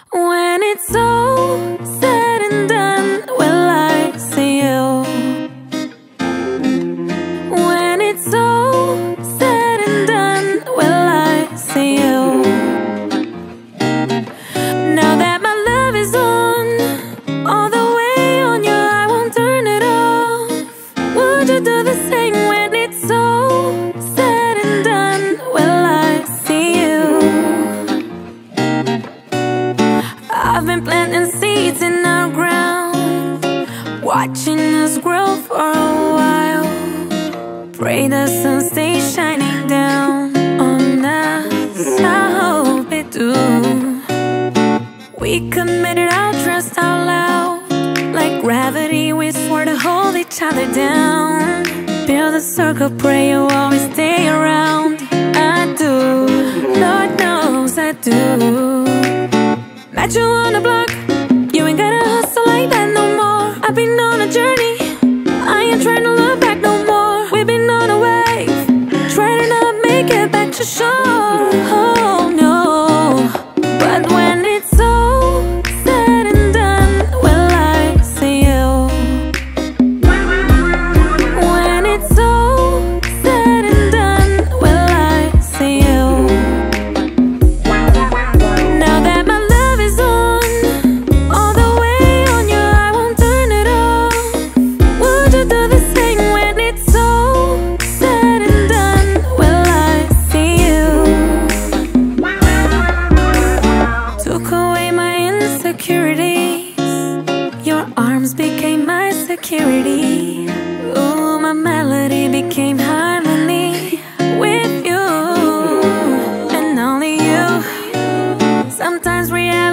When it's all said and done, will I see you? When it's all said and done, will I see you? Now that my love is on, all the way on you, I won't turn it off. Would you do the same when it's all said and done? Will I see you? I've been planting seeds in our ground, watching us grow for a while. Pray the sun stays shining down on us, I hope it do. We committed our trust out loud, like gravity we swore to hold each other down. Build a circle, pray you always stay around. I do, Lord knows I do. Met you on the block, you ain't gotta hustle like that no more. I've been on a journey, I ain't trying to look back no more. We've been on a wave, trying to not make it back to shore. Oh no, but when it's all said and done, will I see you? When it's all said and done, will I see you? Now that my love is on, all the way on you, I won't turn it off. Would you do the same when it's all said and done? Will I see you? Took away my insecurities, your arms became my security. Ooh, my melody became harmony with you, and only you. Sometimes reality